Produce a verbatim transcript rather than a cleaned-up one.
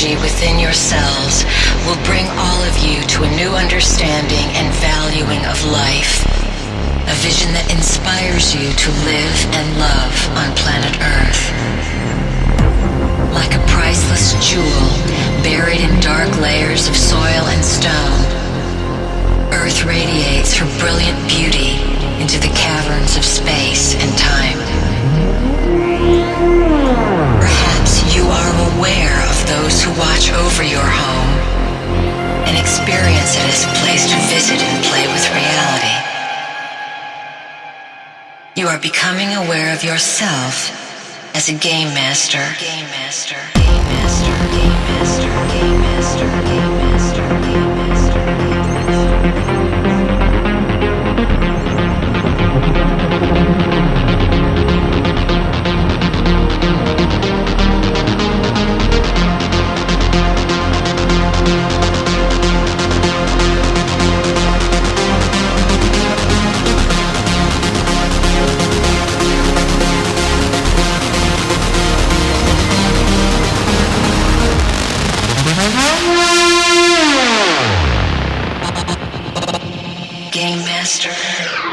energy within yourselves will bring all of you to a new understanding and valuing of life. A vision that inspires you to live and love on planet Earth. Like a priceless jewel buried in dark layers of soil and stone, Earth radiates her brilliant beauty into the caverns of space and time. Perhaps you are aware of those who watch over your home and experience it as a place to visit and play with reality. You are becoming aware of yourself as a game master. Game master. Game master. Game master. Game master. Game master. Game master. Game Game Master.